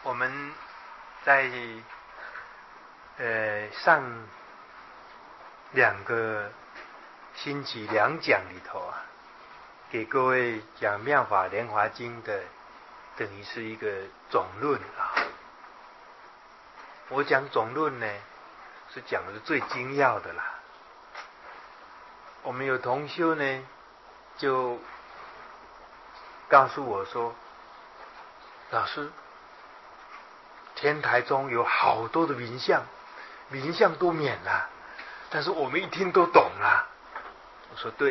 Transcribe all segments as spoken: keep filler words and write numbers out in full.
我们在呃上两个星期两讲里头啊，给各位讲《妙法莲华经》的，等于是一个总论啊。我讲总论呢，是讲的最精要的啦。我们有同修呢，就告诉我说，老师，天台中有好多的名相，名相都免了，但是我们一听都懂了。我说对，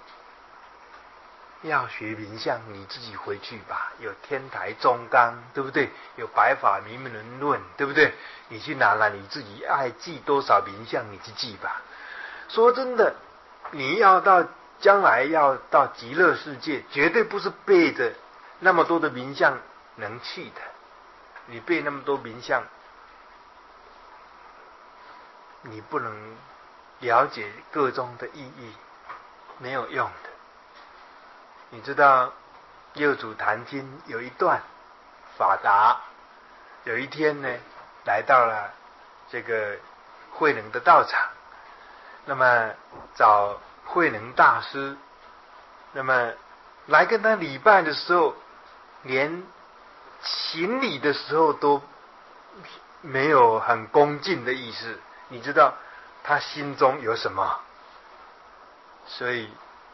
要学名相，你自己回去吧。有天台中纲，对不对？有白法明门论，对不对？你去拿了，你自己爱记多少名相，你去记吧。说真的，你要到将来要到极乐世界，绝对不是背着那么多的名相能去的。你背那么多名相，你不能了解各中的意义，没有用的。你知道六祖坛经有一段，法达有一天呢，来到了这个慧能的道场，那么找慧能大师，那么来跟他礼拜的时候，连行礼的时候都没有很恭敬的意思。你知道他心中有什么？所以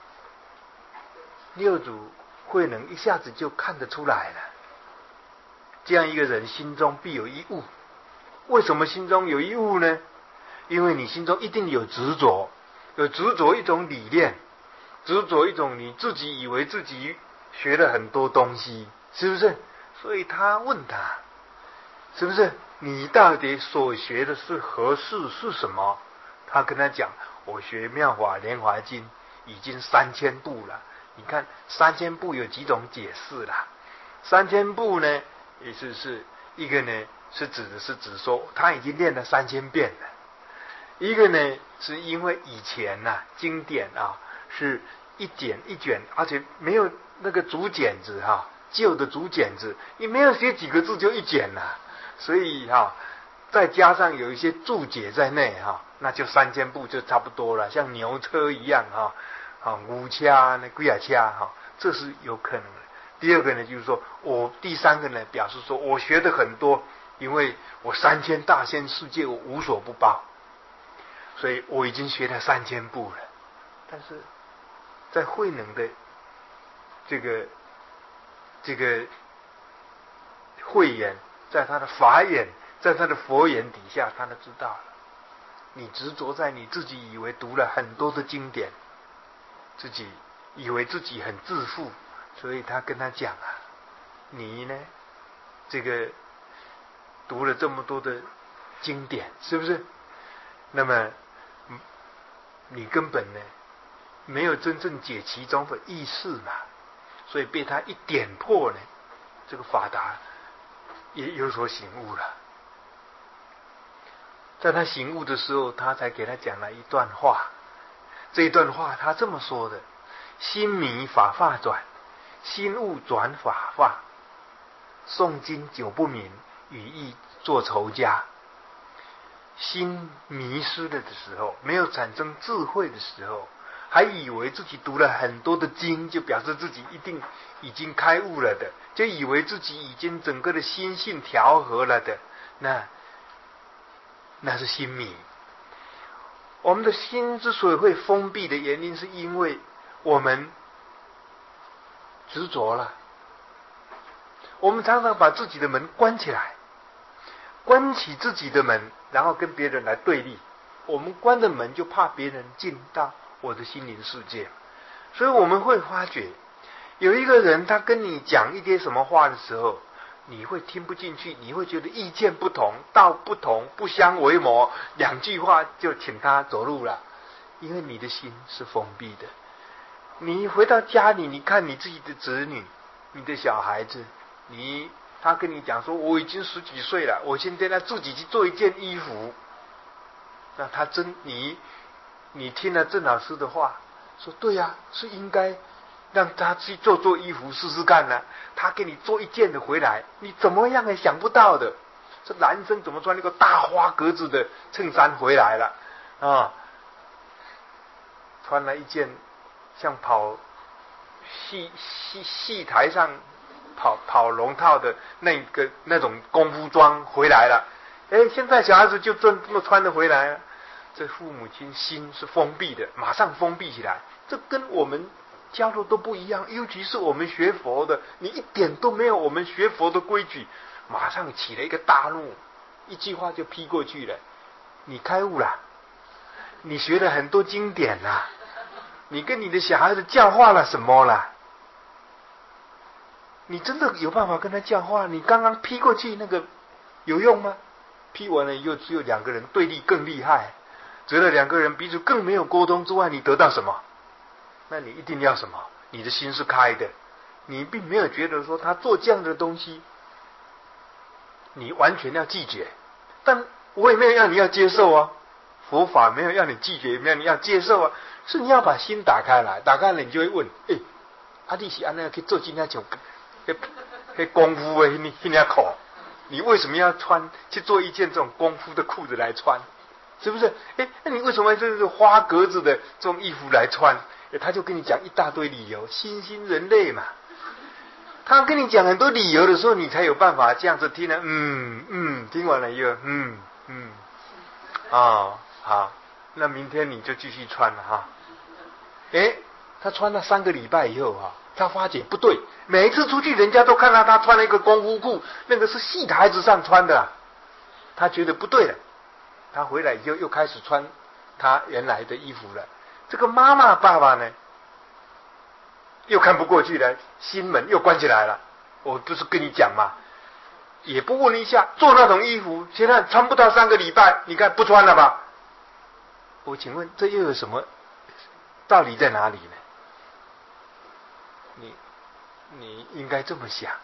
六祖慧能一下子就看得出来了，这样一个人心中必有一物。为什么心中有一物呢？因为你心中一定有执着，有执着一种理念，执着一种你自己以为自己学了很多东西，是不是？所以他问他，是不是你到底所学的是何事，是什么？他跟他讲，我学妙法莲华经已经三千部了。你看三千部有几种解释啦？三千部呢，意思是一个呢是指的是指说他已经练了三千遍了，一个呢是因为以前呐、啊、经典啊是一卷一卷，而且没有那个竹简子哈、啊，旧的竹简子，你没有写几个字就一卷了，所以哈、啊、再加上有一些注解在内哈、啊，那就三千部就差不多了，像牛车一样哈、啊，啊五掐那几啊掐哈，这是有可能的。第二个呢，就是说我第三个呢，表示说我学的很多，因为我三千大千世界我无所不包，所以我已经学了三千部了。但是在慧能的这个这个慧眼，在他的法眼，在他的佛眼底下，他都知道了。你执着在你自己以为读了很多的经典，自己以为自己很自负，所以他跟他讲啊，你呢这个读了这么多的经典，是不是？那么你根本呢没有真正解其中的意思嘛，所以被他一点破呢，这个法达也有所醒悟了。在他醒悟的时候，他才给他讲了一段话。这一段话他这么说的：心迷法化转，心悟转法化。诵经久不明，语意作仇家。心迷失了的时候，没有产生智慧的时候，还以为自己读了很多的经，就表示自己一定已经开悟了的，就以为自己已经整个的心性调和了的，那那是心迷。我们的心之所以会封闭的原因，是因为我们执着了。我们常常把自己的门关起来，关起自己的门，然后跟别人来对立。我们关着门，就怕别人进到我的心灵世界，所以我们会发觉，有一个人他跟你讲一些什么话的时候，你会听不进去，你会觉得意见不同，道不同，不相为谋，两句话就请他走路了，因为你的心是封闭的。你回到家里，你看你自己的子女，你的小孩子，你他跟你讲说，我已经十几岁了，我现在呢自己去做一件衣服，那他真你你听了郑老师的话，说对呀、啊，是应该让他去做做衣服试试看呢、啊？他给你做一件的回来，你怎么样也想不到的。这男生怎么穿那个大花格子的衬衫回来了啊？穿了一件像跑戏戏戏台上跑跑龙套的那个那种功夫装回来了。哎，现在小孩子就这么穿的回来了。这父母亲心是封闭的，马上封闭起来。这跟我们教的都不一样，尤其是我们学佛的，你一点都没有我们学佛的规矩，马上起了一个大怒，一句话就批过去了。你开悟了，你学了很多经典啦，你跟你的小孩子教化了什么啦？你真的有办法跟他教化？你刚刚批过去那个有用吗？批完了以后，只有两个人对立更厉害，除了两个人彼此更没有沟通之外，你得到什么？那你一定要什么？你的心是开的，你并没有觉得说他做这样的东西，你完全要拒绝。但我也没有要你要接受啊，佛法没有要你拒绝，没有你要接受啊，是你要把心打开来，打开了你就会问：哎，啊你是安那去做今天就，那那功夫的那那那口，你为什么要穿去做一件这种功夫的裤子来穿？是不是？哎，那你为什么这是花格子的这种衣服来穿？他就跟你讲一大堆理由，新兴人类嘛。他跟你讲很多理由的时候，你才有办法这样子听了。嗯嗯，听完了以后，嗯嗯，哦好，那明天你就继续穿了哈。哎，他穿了三个礼拜以后哈，他发觉不对，每一次出去人家都看到他穿了一个功夫裤，那个是戏台子上穿的，他觉得不对了。他回来以后又开始穿他原来的衣服了。这个妈妈爸爸呢，又看不过去了，心门又关起来了。我不是跟你讲嘛，也不问一下，做那种衣服，现在穿不到三个礼拜，你看不穿了吧？我请问这又有什么道理在哪里呢？你你应该这么想，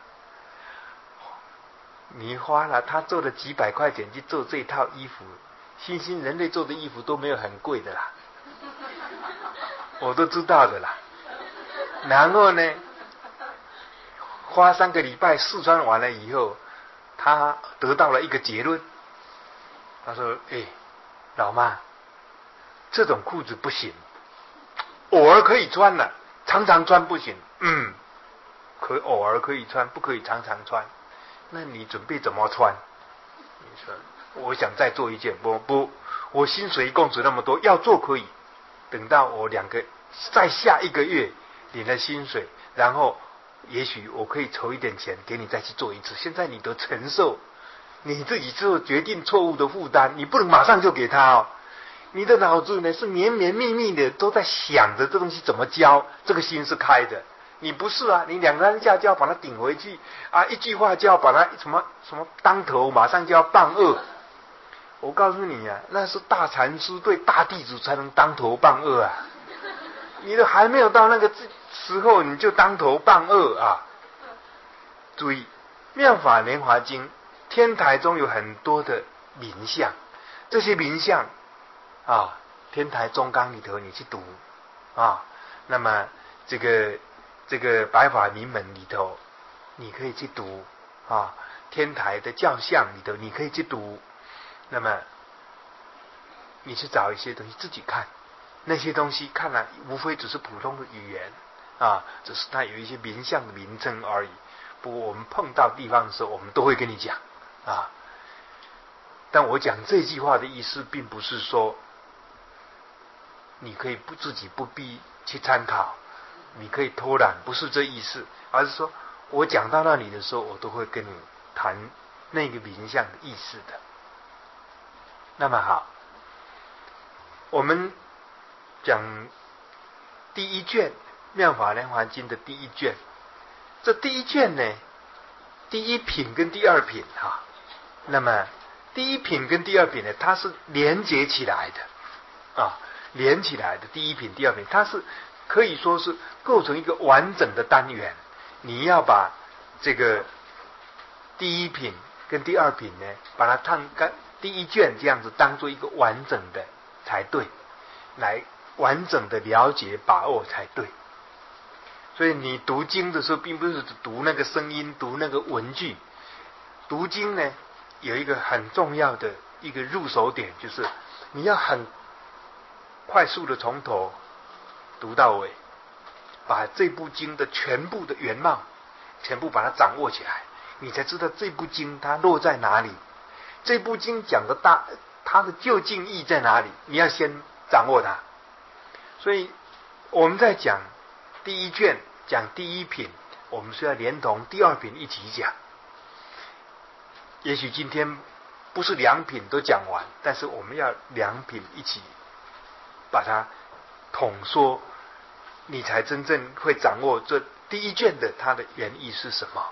你花了他做了几百块钱去做这套衣服，新兴人类做的衣服都没有很贵的啦。我都知道的啦，然后呢，花三个礼拜试穿完了以后，他得到了一个结论。他说：“哎，老妈，这种裤子不行，偶尔可以穿了，常常穿不行。嗯，可偶尔可以穿，不可以常常穿。那你准备怎么穿？”你说：“我想再做一件。不不，我薪水一共只那么多，要做可以。”等到我两个再下一个月领了薪水，然后也许我可以筹一点钱给你再去做一次。现在你得承受你自己做决定错误的负担，你不能马上就给他哦。你的脑子呢是绵绵密密的都在想着这东西怎么教，这个心是开的。你不是啊，你两三下就要把它顶回去啊，一句话就要把它什么什么当头，马上就要棒二。我告诉你啊，那是大禅师对大弟子才能当头棒二啊！你都还没有到那个时候，你就当头棒二啊！注意，《妙法莲华经》天台中有很多的名相，这些名相啊，天台中纲里头你去读啊，那么这个这个白法名门里头，你可以去读啊，天台的教相里头你可以去读。那么你去找一些东西自己看，那些东西看来无非只是普通的语言啊，只是它有一些名相的名称而已。不过我们碰到地方的时候，我们都会跟你讲啊。但我讲这句话的意思，并不是说你可以不自己不必去参考，你可以偷懒，不是这意思，而是说我讲到那里的时候，我都会跟你谈那个名相的意思的。那么好，我们讲第一卷《妙法莲华经》的第一卷，这第一卷呢，第一品跟第二品哈，那么第一品跟第二品呢，它是连接起来的啊，连起来的第一品、第二品，它是可以说是构成一个完整的单元。你要把这个第一品跟第二品呢，把它看干。第一卷这样子当做一个完整的才对，来完整的了解把握才对。 所以你读经的时候，并不是读那个声音，读那个文句。读经呢，有一个很重要的一个入手点，就是你要很快速的从头读到尾，把这部经的全部的原貌全部把它掌握起来，你才知道这部经它落在哪里，这部经讲的大它的究竟意在哪里，你要先掌握它。所以我们在讲第一卷，讲第一品，我们是要连同第二品一起讲。也许今天不是两品都讲完，但是我们要两品一起把它统说，你才真正会掌握这第一卷的它的原意是什么。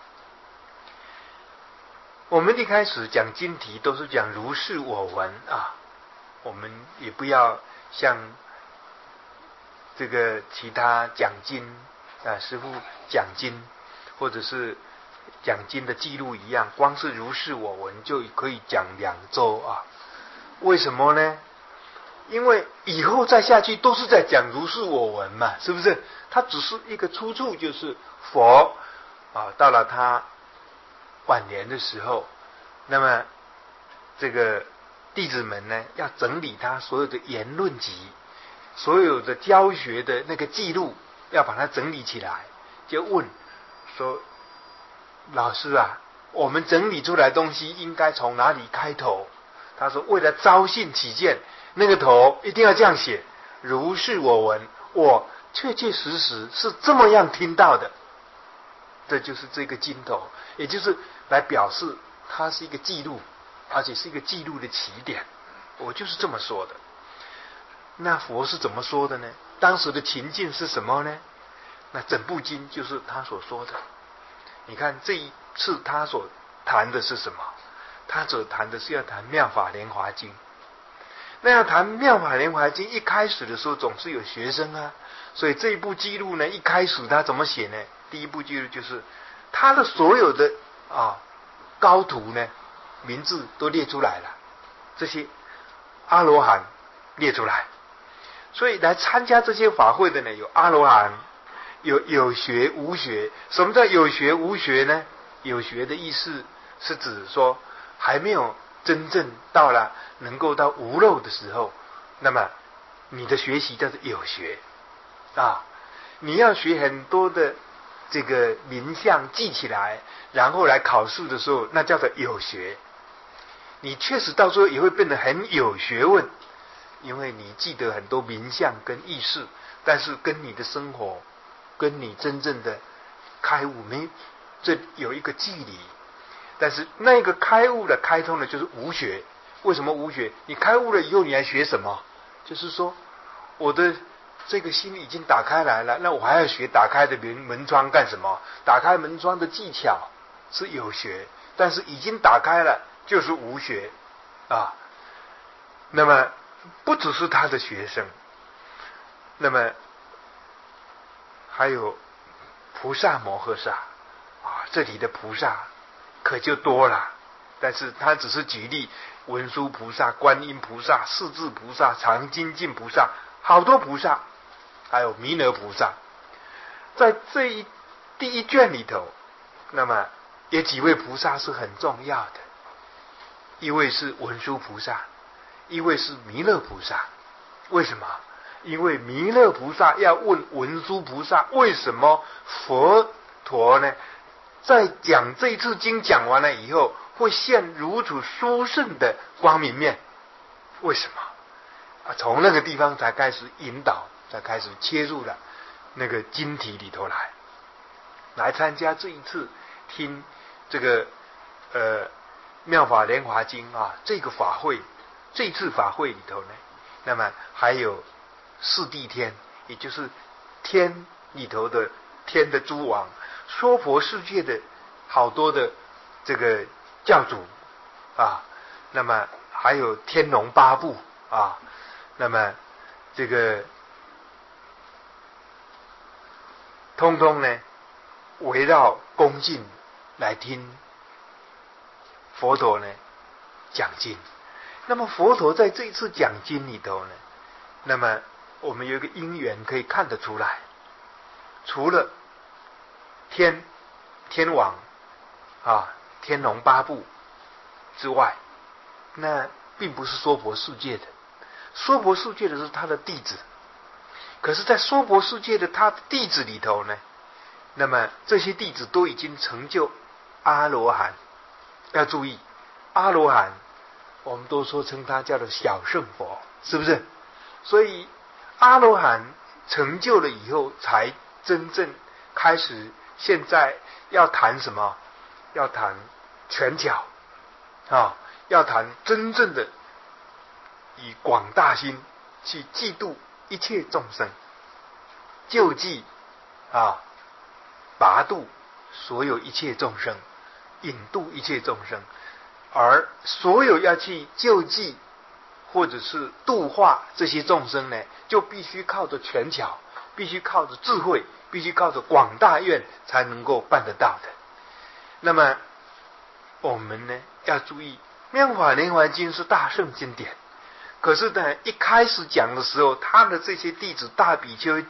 我们一开始讲经题都是讲如是我闻啊，我们也不要像这个其他讲经啊师父讲经或者是讲经的记录一样，光是如是我闻就可以讲两周啊。为什么呢？因为以后再下去都是在讲如是我闻嘛，是不是？它只是一个出处，就是佛啊，到了他晚年的时候，那么这个弟子们呢，要整理他所有的言论集，所有的教学的那个记录，要把它整理起来，就问说：老师啊，我们整理出来的东西应该从哪里开头？他说：为了招信起见，那个头一定要这样写，如是我闻，我确确实实是这么样听到的。这就是这个经头，也就是来表示它是一个记录，而且是一个记录的起点。我就是这么说的。那佛是怎么说的呢？当时的情境是什么呢？那整部经就是他所说的。你看这一次他所谈的是什么？他所谈的是要谈妙法莲华经。那要谈妙法莲华经，一开始的时候总是有学生啊，所以这一部记录呢，一开始他怎么写呢？第一部记录就是他的所有的啊高徒呢，名字都列出来了，这些阿罗汉列出来。所以来参加这些法会的呢，有阿罗汉，有有学无学。什么叫有学无学呢？有学的意思是指说还没有真正到了能够到无漏的时候，那么你的学习叫做有学啊。你要学很多的这个名相记起来，然后来考试的时候，那叫做有学。你确实到时候也会变得很有学问，因为你记得很多名相跟意识，但是跟你的生活跟你真正的开悟没这有一个距离。但是那个开悟的开通的就是无学。为什么无学？你开悟了以后你还学什么？就是说我的这个心已经打开来了，那我还要学打开的门门窗干什么？打开门窗的技巧是有学，但是已经打开了就是无学啊。那么不只是他的学生，那么还有菩萨摩诃萨啊，这里的菩萨可就多了。但是他只是举例，文殊菩萨、观音菩萨、势至菩萨、常精进菩萨，好多菩萨，还有弥勒菩萨。在这一第一卷里头，那么有几位菩萨是很重要的，一位是文殊菩萨，一位是弥勒菩萨。为什么？因为弥勒菩萨要问文殊菩萨，为什么佛陀呢在讲这一次经讲完了以后会现如此殊胜的光明面？为什么啊？从那个地方才开始引导，才开始切入了那个经题里头来，来参加这一次听这个呃妙法莲华经啊这个法会。这次法会里头呢，那么还有四谛天，也就是天里头的天的诸王，娑婆世界的好多的这个教主啊，那么还有天龙八部啊，那么这个通通呢围绕恭敬来听佛陀呢讲经。那么佛陀在这一次讲经里头呢，那么我们有一个因缘可以看得出来， 除了天天王啊、天龙八部之外，那并不是娑婆世界的。娑婆世界的是他的弟子，可是，在娑婆世界的他的弟子里头呢，那么这些弟子都已经成就阿罗汉。要注意，阿罗汉，我们都说称他叫做小圣佛，是不是？所以阿罗汉成就了以后，才真正开始。现在要谈什么？要谈权巧啊，要谈真正的以广大心去济度一切众生，救济啊，拔度所有一切众生，引渡一切众生。而所有要去救济或者是度化这些众生呢，就必须靠着权巧，必须靠着智慧，必须靠着广大愿才能够办得到的。那么我们呢要注意，《妙法莲华经》是大圣经典，可是呢一开始讲的时候，他的这些弟子大比丘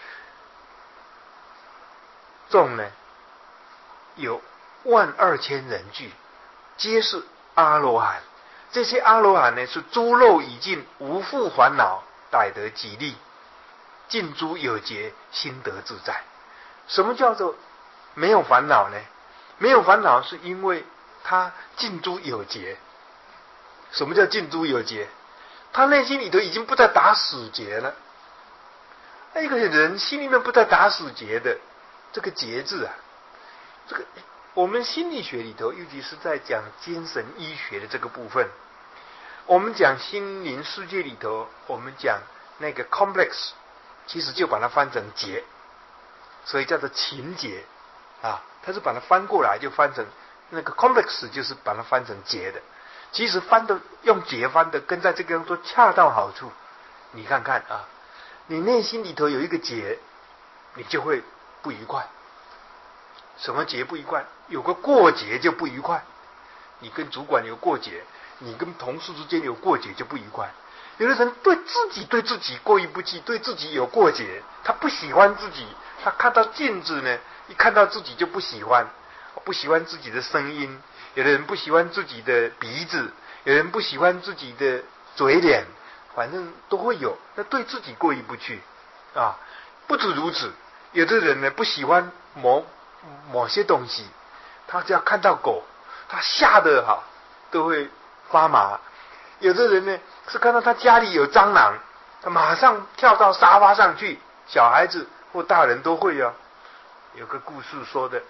众呢有万二千人俱，皆是阿罗汉。这些阿罗汉呢是诸漏已尽，无复烦恼，逮得吉利，尽诸有节，心得自在。什么叫做没有烦恼呢？没有烦恼是因为他尽诸有节。什么叫尽诸有节？他内心里头已经不再打死结了。一个人心里面不再打死结的这个结字啊，这个我们心理学里头，尤其是在讲精神医学的这个部分，我们讲心灵世界里头，我们讲那个 complex， 其实就把它翻成结，所以叫做情结啊。它是把它翻过来就翻成那个 complex， 就是把它翻成结的。其实翻的用结翻的，跟在这个地方说恰到好处。你看看啊，你内心里头有一个结，你就会不愉快。什么结不愉快？有个过节就不愉快。你跟主管有过节，你跟同事之间有过节就不愉快。有的人对自己对自己过意不去，对自己有过节，他不喜欢自己，他看到镜子呢，一看到自己就不喜欢，不喜欢自己的声音。有的人不喜欢自己的鼻子，有人不喜欢自己的嘴脸，反正都会有。那对自己过意不去啊。不止如此，有的人呢不喜欢某某些东西，他只要看到狗，他吓得哈都会发麻。有的人呢是看到他家里有蟑螂，他马上跳到沙发上去，小孩子或大人都会啊。有个故事说的，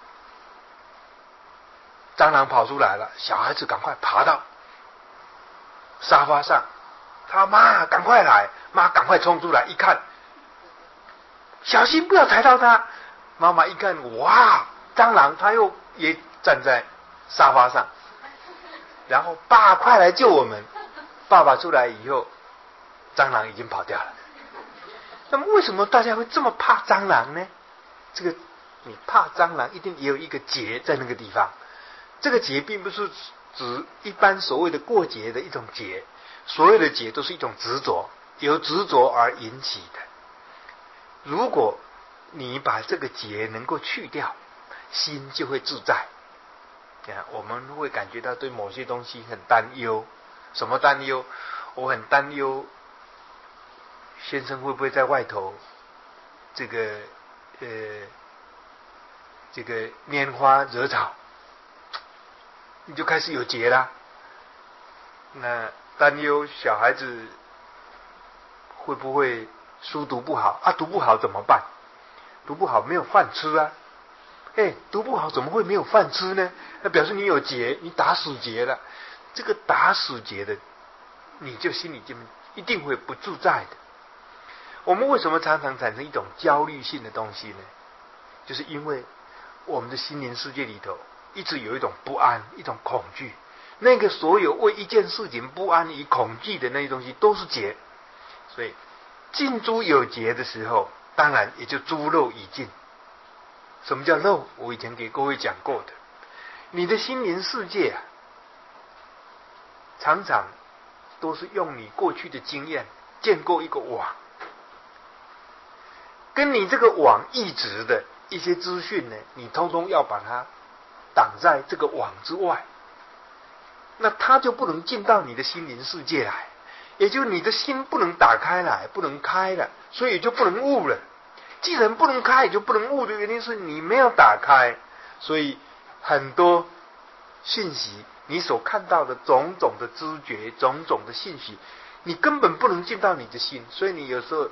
蟑螂跑出来了，小孩子赶快爬到沙发上，他妈赶快来，妈赶快冲出来，一看，小心不要踩到他。妈妈一看，哇，蟑螂，他又也站在沙发上，然后爸快来救我们。爸爸出来以后，蟑螂已经跑掉了。那么为什么大家会这么怕蟑螂呢？这个你怕蟑螂一定也有一个结在那个地方。这个结并不是指一般所谓的过节的一种结，所有的结都是一种执着，由执着而引起的。如果你把这个结能够去掉，心就会自在。我们会感觉到对某些东西很担忧。什么担忧？我很担忧先生会不会在外头这个呃这个拈花惹草，你就开始有结啦。那担忧小孩子会不会书读不好啊？读不好怎么办？读不好没有饭吃啊！哎，读不好怎么会没有饭吃呢？那表示你有结，你打死结了。这个打死结的，你就心里就一定会不自在的。我们为什么常常产生一种焦虑性的东西呢？就是因为我们的心灵世界里头一直有一种不安，一种恐惧。那个所有为一件事情不安与恐惧的那些东西都是结。所以尽诸有结的时候，当然也就诸漏已尽。什么叫漏？我以前给各位讲过的。你的心灵世界啊，常常都是用你过去的经验建构一个网。 跟你这个网一直的一些资讯呢，你通通要把它挡在这个网之外，那它就不能进到你的心灵世界来，也就是你的心不能打开来，不能开了，所以就不能悟了。既然不能开，也就不能悟的原因是你没有打开，所以很多信息，你所看到的种种的知觉，种种的信息，你根本不能进到你的心，所以你有时候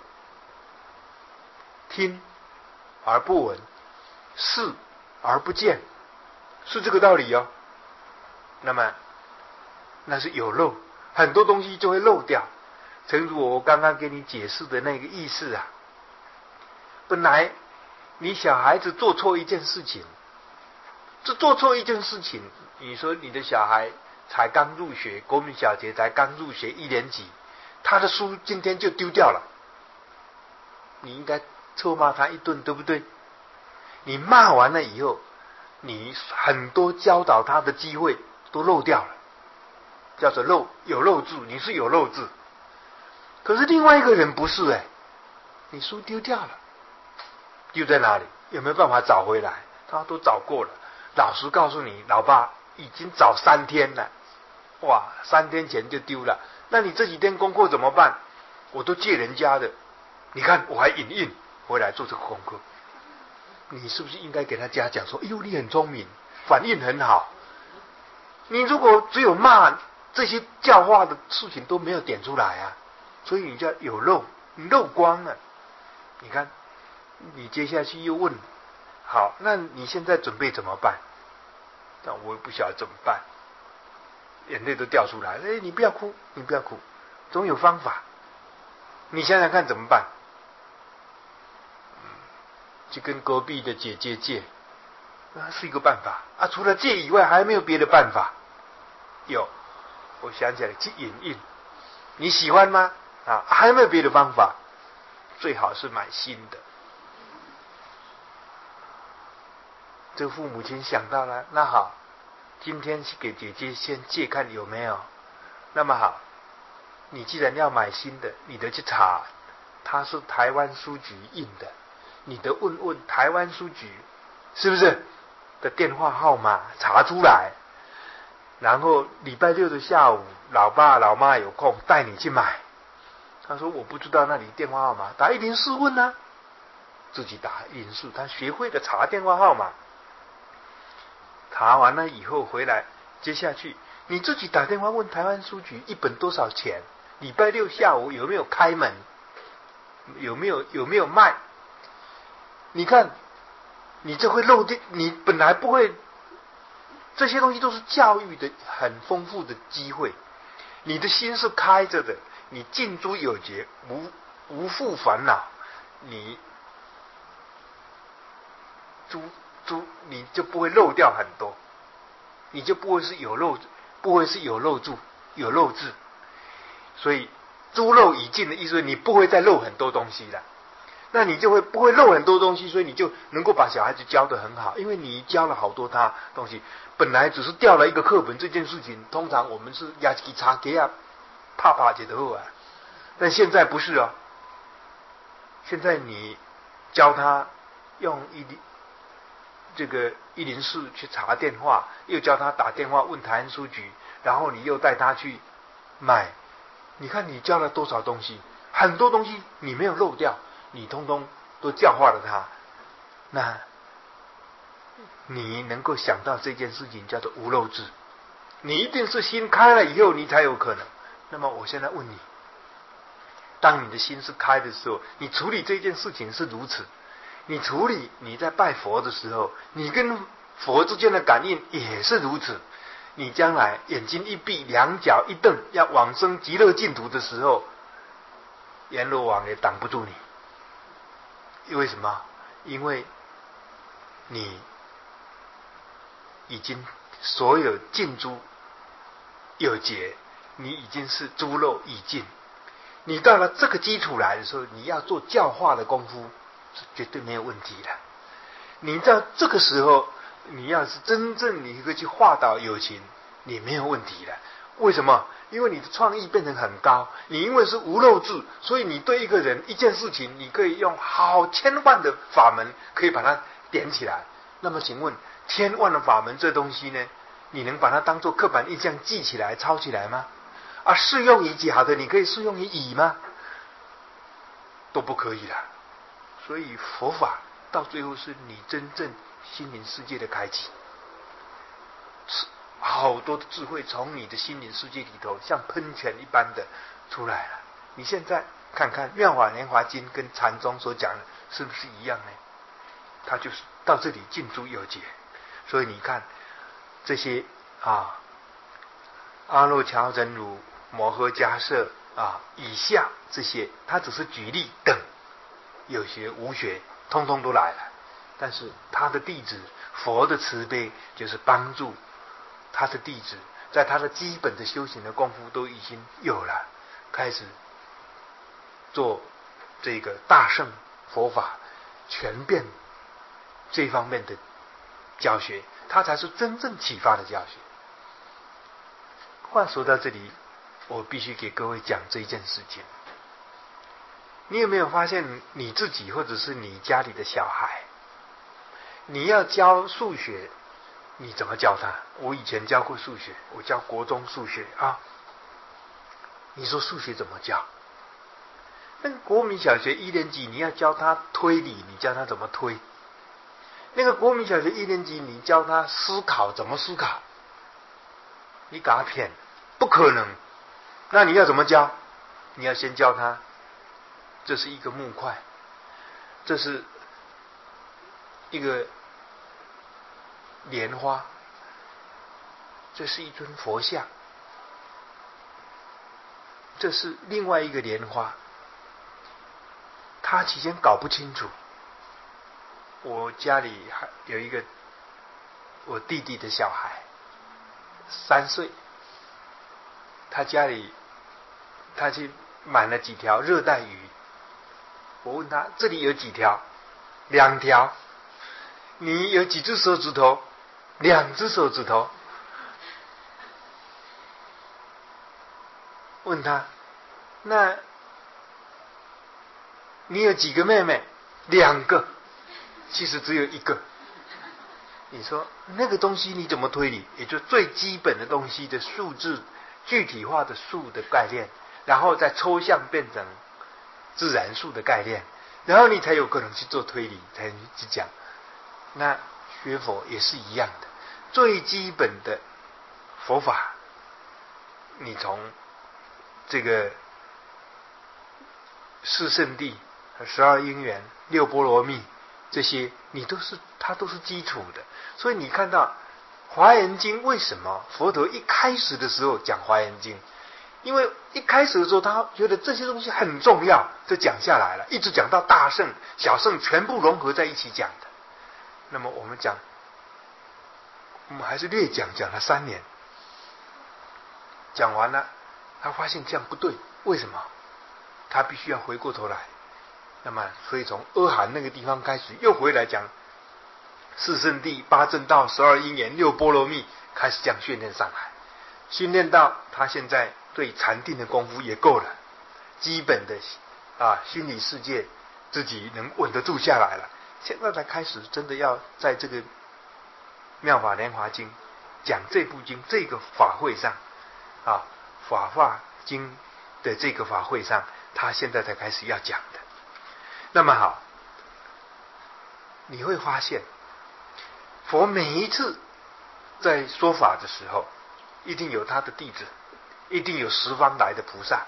听而不闻，视而不见，是这个道理哦。那么那是有漏，很多东西就会漏掉。诚如我刚刚给你解释的那个意思啊，本来你小孩子做错一件事情，这做错一件事情，你说你的小孩才刚入学，国民小学才刚入学一年级，他的书今天就丢掉了，你应该臭骂他一顿，对不对？你骂完了以后，你很多教导他的机会都漏掉了，叫做漏，有漏字，你是有漏字。可是另外一个人不是哎，你书丢掉了，丢在哪里？有没有办法找回来？他都找过了，老师告诉你，老爸已经找三天了，哇，三天前就丢了。那你这几天功课怎么办？我都借人家的，你看我还影印回来做这个功课。你是不是应该给他嘉奖说，哎呦，你很聪明，反应很好。你如果只有骂，这些教化的事情都没有点出来啊，所以你叫有漏，你漏光了。你看你接下去又问，好，那你现在准备怎么办？那我也不晓得怎么办，眼泪都掉出来。哎，你不要哭，你不要哭，总有方法。你想想看怎么办？去跟隔壁的姐姐借，那是一个办法啊。除了借以外，还没有别的办法。有，我想起来，去影印，你喜欢吗？啊，还有没有别的方法？最好是买新的。这个父母亲想到了，那好，今天去给姐姐先借看有没有。那么好，你既然要买新的，你得去查，它是台湾书局印的，你得问问台湾书局是不是的电话号码，查出来，然后礼拜六的下午，老爸老妈有空带你去买。他说我不知道那里电话号码，打一零四问啊，自己打一零四，他学会了查电话号码。查完了以后回来，接下去你自己打电话问台湾书局一本多少钱，礼拜六下午有没有开门，有没有有没有卖。你看你这会漏掉，你本来不会，这些东西都是教育的很丰富的机会。你的心是开着的，你尽诸有节，无无负烦恼，你诸诸你就不会漏掉很多，你就不会是有漏，不会是有漏住有漏字。所以诸漏已尽的意思，你不会再漏很多东西了。那你就会不会漏很多东西，所以你就能够把小孩子教得很好，因为你教了好多他东西。本来只是掉了一个课本这件事情，通常我们是压起擦给啊，怕怕解得后啊。但现在不是哦，现在你教他用一这个一零四去查电话，又教他打电话问台湾书局，然后你又带他去买。你看你教了多少东西，很多东西你没有漏掉，你通通都教化了他。那你能够想到这件事情叫做无漏智，你一定是心开了以后你才有可能。那么我现在问你，当你的心是开的时候，你处理这件事情是如此，你处理你在拜佛的时候，你跟佛之间的感应也是如此。你将来眼睛一闭，两脚一蹬，要往生极乐净土的时候，阎罗王也挡不住你。因为什么？因为你已经所有尽诸有节，你已经是诸漏已尽。你到了这个基础来的时候，你要做教化的功夫是绝对没有问题的。你到这个时候，你要是真正你会去化导有情，你没有问题的。 为什么？因为你的创意变成很高，你因为是无漏智，所以你对一个人一件事情，你可以用好千万的法门可以把它点起来。那么请问，千万的法门这东西呢，你能把它当作刻板印象记起来、抄起来吗？啊，适用于甲的，你可以适用于乙吗？都不可以了。所以佛法到最后是你真正心灵世界的开启。好多的智慧从你的心灵世界里头像喷泉一般的出来了。你现在看看《妙法莲华经》跟禅宗所讲的是不是一样呢？它就是到这里尽诸有节。所以你看这些啊，阿耨乔真如、摩诃迦叶啊，以下这些，它只是举例等，有学无学，通通都来了。但是他的弟子，佛的慈悲就是帮助他的弟子，在他的基本的修行的功夫都已经有了，开始做这个大乘佛法全变这方面的教学，他才是真正启发的教学。话说到这里，我必须给各位讲这一件事情。你有没有发现你自己或者是你家里的小孩，你要教数学，你怎么教他？我以前教过数学，我教国中数学啊。你说数学怎么教？那个国民小学一年级你要教他推理，你教他怎么推？那个国民小学一年级你教他思考，怎么思考？你给他骗，不可能。那你要怎么教？你要先教他，这是一个木块，这是一个莲花，这是一尊佛像，这是另外一个莲花。他起先搞不清楚。我家里还有一个我弟弟的小孩，三岁，他家里他去买了几条热带鱼，我问他这里有几条？两条。你有几只手指头？两只手指头。问他，那你有几个妹妹？两个。其实只有一个。你说那个东西你怎么推理？也就最基本的东西的数字，具体化的数的概念，然后再抽象变成自然数的概念，然后你才有可能去做推理，才能去讲。那学佛也是一样的，最基本的佛法，你从这个四圣谛、十二因缘、六波罗蜜这些，你都是它都是基础的。所以你看到《华严经》，为什么佛陀一开始的时候讲《华严经》？因为一开始的时候他觉得这些东西很重要，就讲下来了，一直讲到大乘、小乘全部融合在一起讲的。那么我们讲，我们还是略讲，讲了三年，讲完了，他发现这样不对，为什么？他必须要回过头来。那么，所以从阿含那个地方开始，又回来讲四圣谛、八正道、十二因缘、六波罗蜜，开始这样训练上来。训练到他现在对禅定的功夫也够了，基本的啊心理世界自己能稳得住下来了。现在才开始真的要在这个妙法莲华经讲这部经这个法会上啊，法华经的这个法会上，他现在才开始要讲的。那么好，你会发现佛每一次在说法的时候，一定有他的弟子，一定有十方来的菩萨，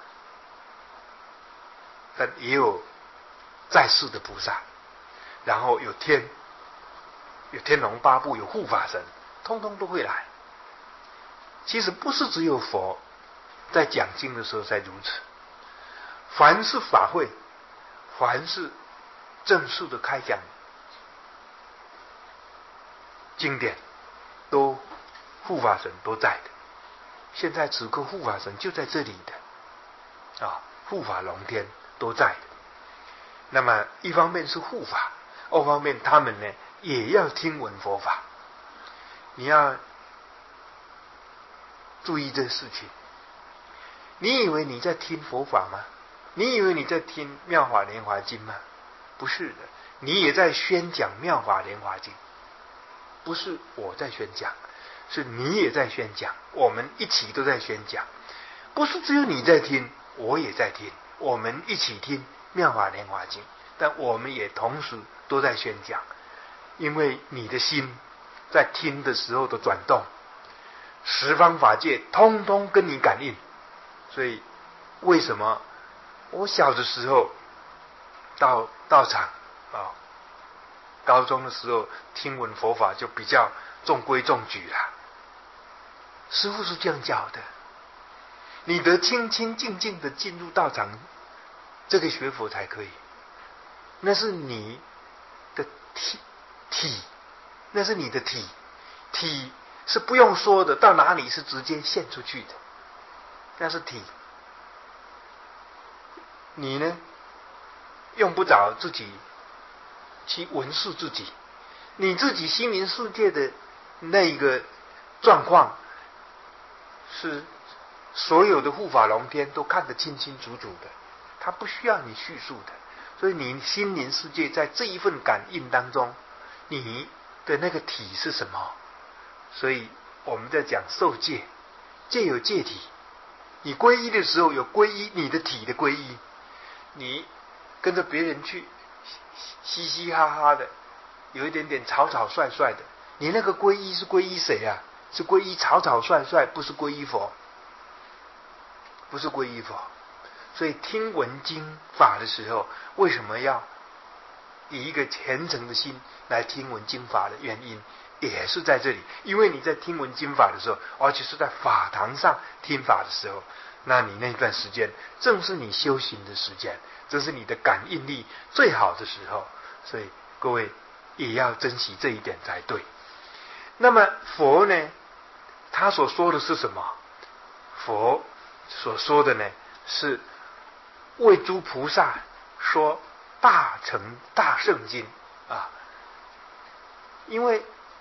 但也有在世的菩萨，然后有天，有天龙八部，有护法神，通通都会来。其实不是只有佛在讲经的时候才如此，凡是法会，凡是正式的开讲经典，都护法神都在的。现在此刻护法神就在这里的啊，护法龙天都在的。那么一方面是护法，二方面他们呢也要听闻佛法。你要注意这事情。你以为你在听佛法吗？你以为你在听《妙法莲华经》吗？不是的，你也在宣讲《妙法莲华经》。不是我在宣讲，是你也在宣讲，我们一起都在宣讲。不是只有你在听，我也在听，我们一起听《妙法莲华经》，但我们也同时都在宣讲。因为你的心在听的时候的转动，十方法界通通跟你感应。所以为什么我小的时候到道场啊，高中的时候听闻佛法就比较中规中矩啦。师父是这样教的，你得清清静静的进入道场，这个学佛才可以。那是你的体体，那是你的体体是不用说的，到哪里是直接现出去的，那是体。你呢，用不着自己去文饰自己，你自己心灵世界的那一个状况，是所有的护法龙天都看得清清楚楚的，他不需要你叙述的。所以你心灵世界在这一份感应当中，你的那个体是什么？所以我们在讲受戒，戒有戒体，你皈依的时候有皈依你的体的皈依，你跟着别人去嘻嘻哈哈的，有一点点草草率率的，你那个皈依是皈依谁啊？是皈依草草率率，不是皈依佛，不是皈依佛。所以听闻经法的时候，为什么要以一个虔诚的心来听闻经法的原因，也是在这里。因为你在听闻经法的时候，而且是在法堂上听法的时候，那你那段时间正是你修行的时间，这是你的感应力最好的时候。所以各位也要珍惜这一点才对。那么佛呢，他所说的是什么？佛所说的呢，是为诸菩萨说大乘大圣经啊。因为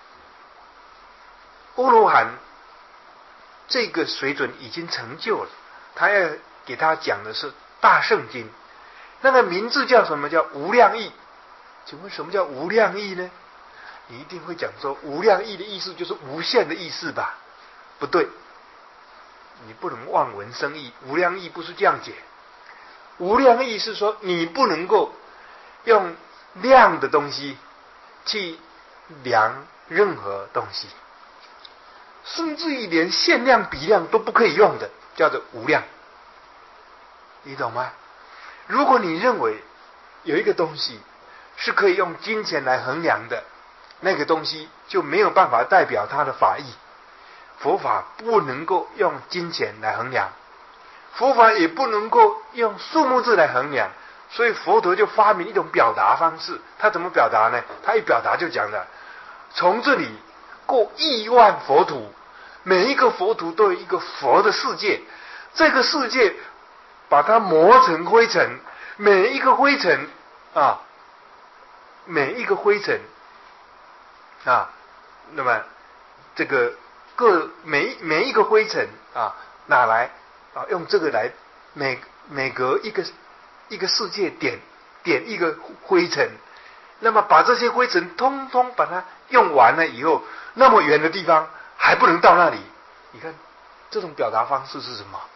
阿罗汉这个水准已经成就了，他要给他讲的是大圣经，那个名字叫什么？叫无量义。请问什么叫无量义呢？你一定会讲说无量义的意思就是无限的意思吧？不对，你不能望文生义，无量义不是这样解。无量义是说你不能够用量的东西去量任何东西，甚至于连限量比量都不可以用的，叫做无量。你懂吗？如果你认为有一个东西是可以用金钱来衡量的，那个东西就没有办法代表它的法义。佛法不能够用金钱来衡量，佛法也不能够用数目字来衡量，所以佛陀就发明一种表达方式。他怎么表达呢？他一表达就讲了，从这里过亿万佛土，每一个佛土都有一个佛的世界，这个世界把它磨成灰尘，每一个灰尘啊，每一个灰尘啊，那么这个各每每一个灰尘啊，拿来啊，用这个来每每隔一个一个世界点点一个灰尘，那么把这些灰尘通通把它用完了以后，那么远的地方还不能到那里。你看这种表达方式是什么？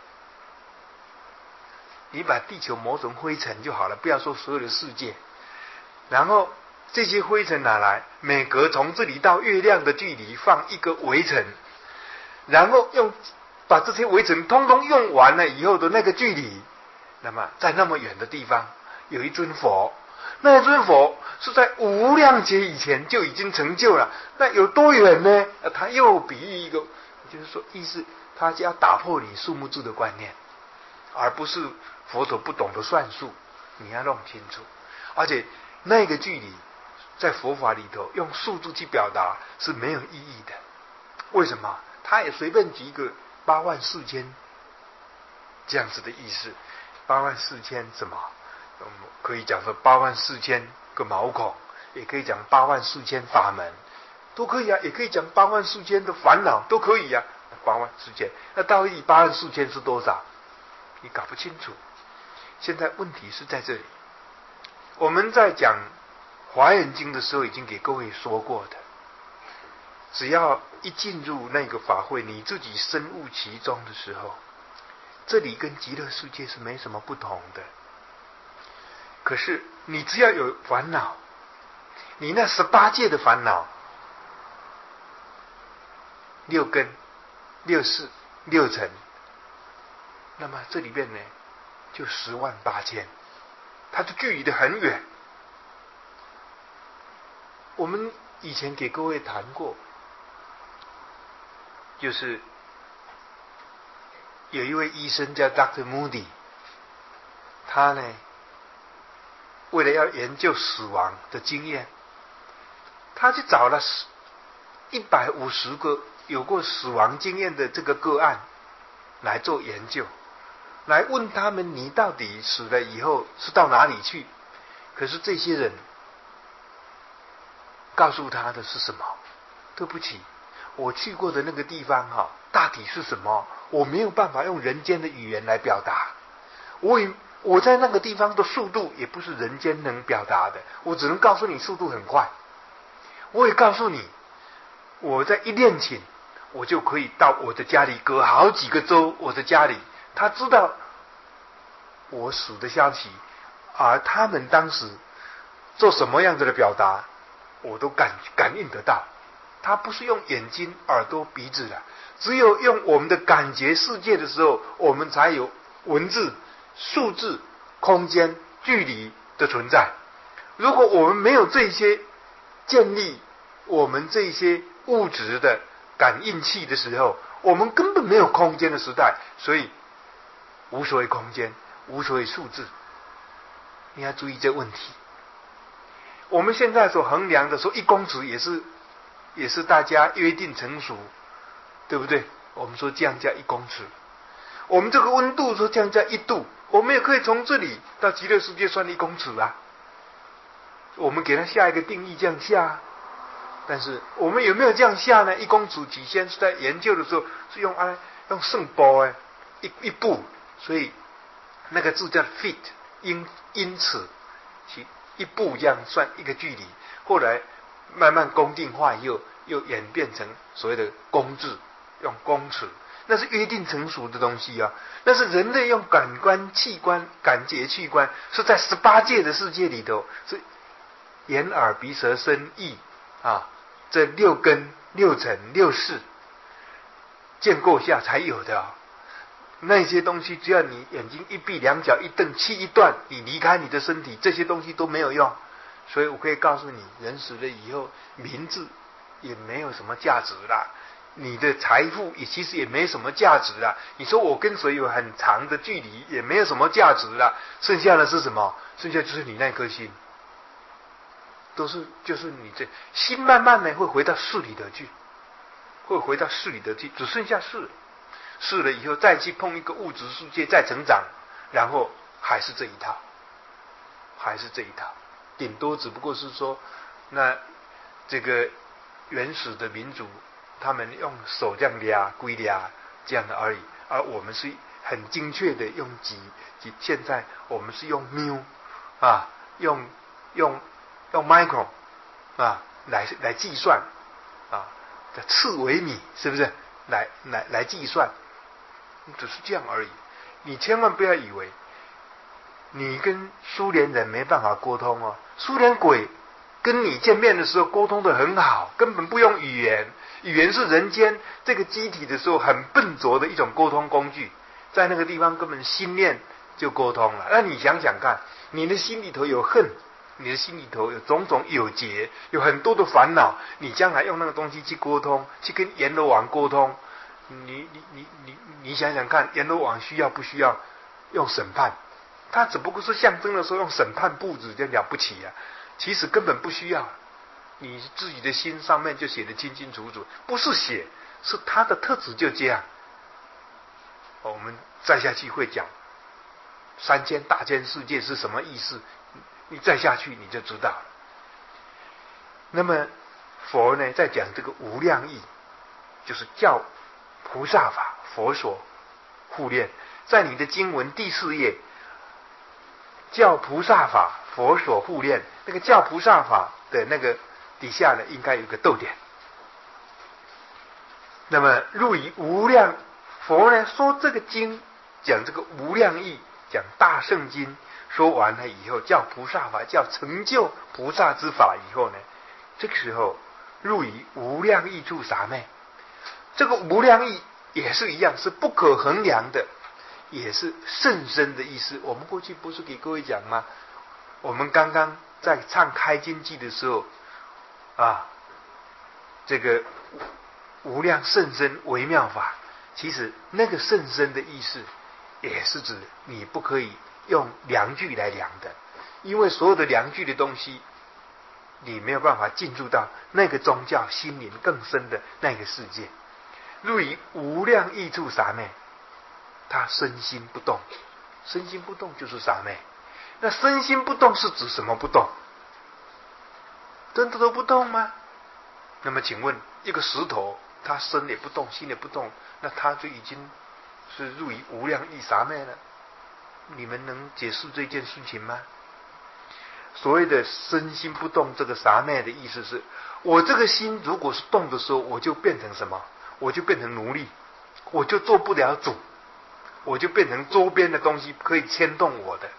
你把地球磨成灰尘就好了，不要说所有的世界。然后这些灰尘拿来，每隔从这里到月亮的距离放一个微尘，然后用把这些微尘通通用完了以后的那个距离，那么在那么远的地方有一尊佛，那一尊佛是在无量劫以前就已经成就了。那有多远呢？他又比喻一个，就是说意思他就要打破你数目字的观念，而不是佛陀不懂得算数，你要弄清楚。而且那个距离在佛法里头用数字去表达是没有意义的。为什么？他也随便举一个八万四千这样子的意思。八万四千什么？嗯，可以讲说八万四千个毛孔，也可以讲八万四千法门，都可以啊。也可以讲八万四千的烦恼，都可以啊。 八万四千，那到底八万四千是多少？你搞不清楚。现在问题是在这里，我们在讲华严经的时候已经给各位说过的，只要一进入那个法会，你自己深悟其中的时候，这里跟极乐世界是没什么不同的。可是你只要有烦恼，你那十八界的烦恼，六根、六识、六尘，那么这里面呢，就十万八千，它就距离得很远。我们以前给各位谈过，就是有一位医生叫 Doctor Moody， 他呢，为了要研究死亡的经验，他去找了一百五十个有过死亡经验的这个个案来做研究，来问他们你到底死了以后是到哪里去？可是这些人告诉他的是什么？对不起，我去过的那个地方哈，大体是什么？我没有办法用人间的语言来表达。我也我在那个地方的速度也不是人间能表达的，我只能告诉你速度很快。我也告诉你，我在一练琴，我就可以到我的家里，隔好几个州，我的家里，他知道我死的消息，而他们当时做什么样子的表达，我都感感应得到。他不是用眼睛、耳朵、鼻子的，只有用我们的感觉世界的时候，我们才有文字、数字、空间、距离的存在。如果我们没有这些建立我们这些物质的感应器的时候，我们根本没有空间的时代，所以无所谓空间，无所谓数字。你要注意这个问题。我们现在所衡量的说一公尺也是也是大家约定成熟，对不对？我们说降价一公尺，我们这个温度说降价一度，我们也可以从这里到极乐世界算一公尺啊。我们给它下一个定义，这样下。但是我们有没有这样下呢？一公尺几先是在研究的时候是用啊用圣波哎一一步，所以那个字叫 feet， 因因此其一步这样算一个距离。后来慢慢公定化以后，又演变成所谓的公制，用公尺，那是约定成熟的东西啊。那是人类用感官器官、感觉器官，是在十八界的世界里头，是眼耳鼻舌身意啊，这六根、六尘、六识建构下才有的啊。那些东西，只要你眼睛一闭，两脚一蹬，气一断，你离开你的身体，这些东西都没有用。所以我可以告诉你，人死了以后，名字也没有什么价值啦，你的财富也其实也没什么价值啦。你说我跟谁有很长的距离，也没有什么价值啦。剩下的是什么？剩下就是你那颗心，都是就是你这心慢慢的会回到事里头去，会回到事里头去，只剩下事。事了以后再去碰一个物质世界，再成长，然后还是这一套，还是这一套。顶多只不过是说，那这个原始的民族，他们用手这样俩、归俩这样的而已，而我们是很精确的用几几，现在我们是用缪啊，用用用 micro 啊来来计算啊，的次微米是不是？来来来计算，只是这样而已。你千万不要以为你跟苏联人没办法沟通哦，苏联鬼跟你见面的时候沟通得很好，根本不用语言，语言是人间这个机体的时候很笨拙的一种沟通工具，在那个地方根本心念就沟通了。那你想想看，你的心里头有恨，你的心里头有种种有结，有很多的烦恼，你将来用那个东西去沟通，去跟阎罗王沟通，你你你你你想想看，阎罗王需要不需要用审判？他只不过是象征的说用审判布置，这了不起啊！其实根本不需要，你自己的心上面就写得清清楚楚，不是写，是他的特质就这样。我们再下去会讲三千大千世界是什么意思，你再下去你就知道了。那么佛呢在讲这个无量义，就是叫菩萨法佛所护念，在你的经文第四页，教菩萨法佛所护念，那个教菩萨法的那个底下呢，应该有个逗点。那么入于无量，佛呢说这个经讲这个无量义，讲大圣经，说完了以后，叫菩萨法，叫成就菩萨之法以后呢，这个时候入于无量义处傻昧。这个无量义也是一样，是不可衡量的，也是甚深的意思。我们过去不是给各位讲吗？我们刚刚在唱开经记的时候啊，这个无量甚深微妙法，其实那个甚深的意思也是指你不可以用量具来量的，因为所有的量具的东西你没有办法进入到那个宗教心灵更深的那个世界。入于无量义处傻昧，他身心不动，身心不动就是傻昧。那身心不动是指什么不动？真的都不动吗？那么请问一个石头，它身也不动，心也不动，那它就已经是入于无量义傻昧了。你们能解释这件事情吗？所谓的身心不动，这个傻昧的意思是，我这个心如果是动的时候，我就变成什么？我就变成奴隶，我就做不了主，我就变成周边的东西可以牵动我的。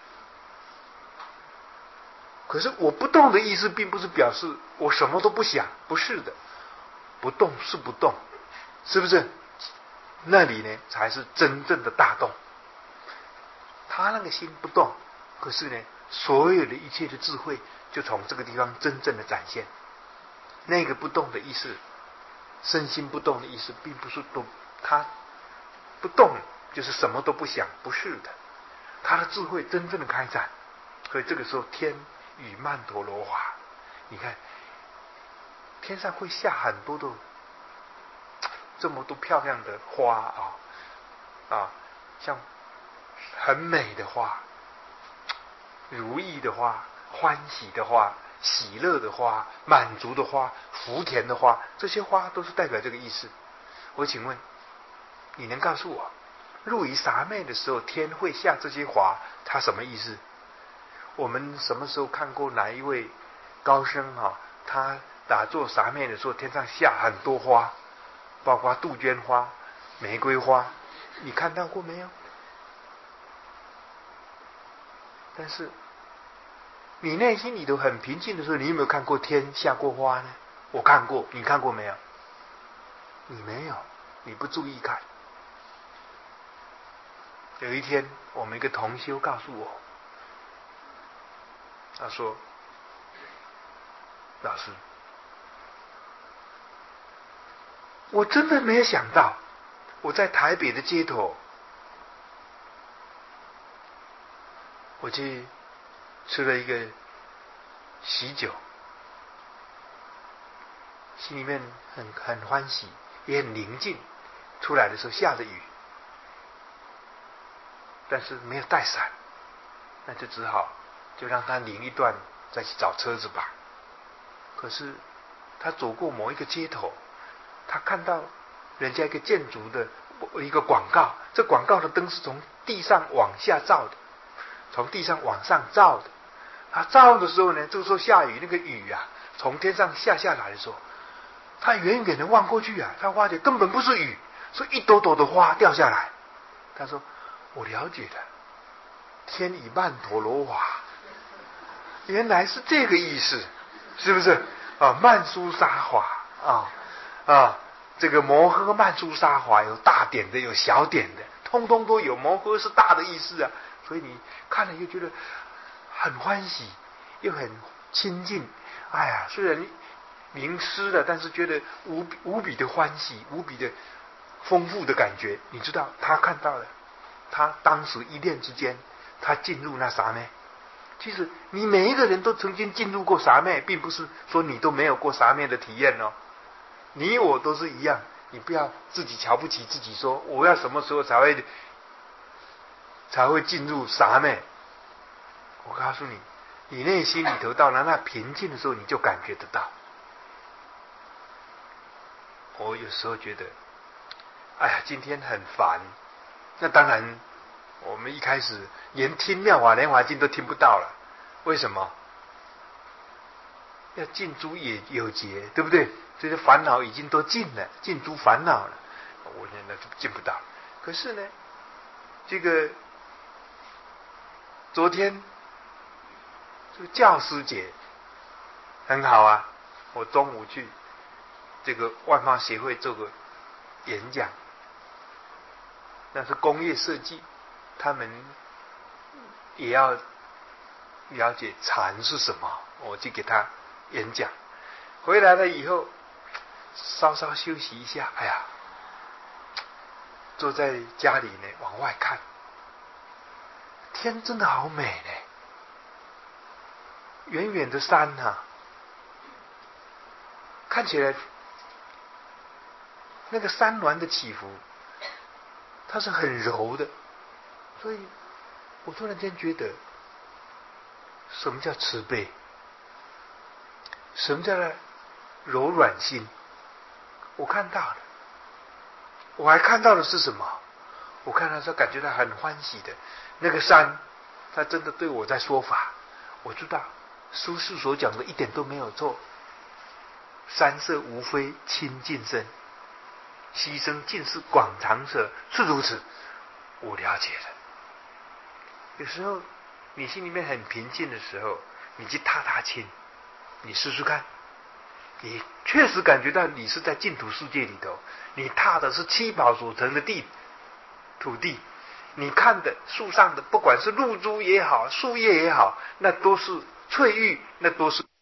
可是我不动的意思并不是表示我什么都不想，不是的，不动是不动，是不是？那里呢才是真正的大动。他那个心不动，可是呢所有的一切的智慧就从这个地方真正的展现。那个不动的意思，身心不动的意思，并不是都他不动就是什么都不想，不是的，他的智慧真正的开展。所以这个时候天雨曼陀罗花，你看天上会下很多的这么多漂亮的花啊啊，像很美的花，如意的花，欢喜的花，喜乐的花，满足的花，福田的花，这些花都是代表这个意思。我请问你能告诉我，入于傻昧的时候天会下这些花，它什么意思？我们什么时候看过哪一位高僧啊，他打坐傻昧的时候天上下很多花，包括杜鹃花、玫瑰花，你看到过没有？但是你内心里头很平静的时候，你有没有看过天下过花呢？我看过，你看过没有？你没有，你不注意看。有一天我们一个同修告诉我，他说，老师，我真的没有想到，我在台北的街头，我去吃了一个喜酒，心里面很很欢喜，也很宁静。出来的时候下着雨，但是没有带伞，那就只好就让他淋一段，再去找车子吧。可是他走过某一个街头，他看到人家一个建筑的一个广告，这广告的灯是从地上往下照的，从地上往上照的。他照的时候呢，这个时候下雨，那个雨啊从天上下下来的时候，他远远的望过去啊，他发觉根本不是雨，是一朵朵的花掉下来。他说，我了解了，天雨曼陀罗花，原来是这个意思，是不是啊？曼殊沙华啊啊，这个摩诃曼殊沙华有大点的，有小点的，通通都有。摩诃是大的意思啊，所以你看了又觉得很欢喜，又很亲近。哎呀，虽然淋湿了，但是觉得无比无比的欢喜，无比的丰富的感觉。你知道他看到了，他当时一念之间，他进入那傻昧。其实你每一个人都曾经进入过傻昧，并不是说你都没有过傻昧的体验哦。你我都是一样，你不要自己瞧不起自己，说我要什么时候才会才会进入傻昧。我告诉你，你内心里头到了那平静的时候，你就感觉得到。我有时候觉得哎呀，今天很烦。那当然，我们一开始连听《妙法莲华经》都听不到了。为什么？要尽诸也有节，对不对？这些烦恼已经都尽了，尽诸烦恼了，我现在就尽不到。可是呢，这个昨天这个教师节很好啊，我中午去这个万方协会做个演讲，那是工业设计，他们也要了解禅是什么，我就给他演讲。回来了以后稍稍休息一下，哎呀，坐在家里呢往外看，天真的好美呢，远远的山啊，看起来那个山峦的起伏它是很柔的，所以我突然间觉得什么叫慈悲，什么叫柔软心，我看到了。我还看到的是什么？我看到他感觉到很欢喜的那个山，他真的对我在说法。我知道苏轼所讲的一点都没有错，山色无非清净身，溪声尽是广长舌，是如此。我了解了。有时候你心里面很平静的时候，你去踏踏青，你试试看，你确实感觉到你是在净土世界里头，你踏的是七宝所成的地土地，你看的树上的不管是露珠也好，树叶也好，那都是翠玉，那都是